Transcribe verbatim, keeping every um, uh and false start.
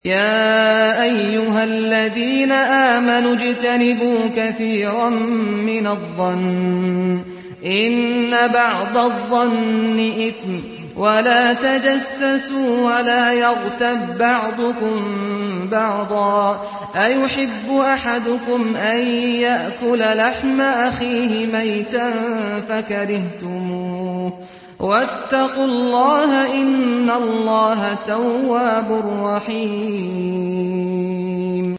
يَا أَيُّهَا الَّذِينَ آمَنُوا اجْتَنِبُوا كَثِيرًا مِّنَ الظَّنِّ إِنَّ بَعْضَ الظَّنِّ إِثْمٌ ۖ وَلَا تَجَسَّسُوا وَلَا يَغْتَب بَّعْضُكُم بَعْضًا ۚ أَيُحِبُّ أَحَدُكُمْ أَن يَأْكُلَ لَحْمَ أَخِيهِ مَيْتًا فَكَرِهْتُمُوهُ ۚ وَاتَّقُوا اللَّهَ ۖ إِنَّ اللَّهَ تَوَّابٌ رَّحِيمٌ.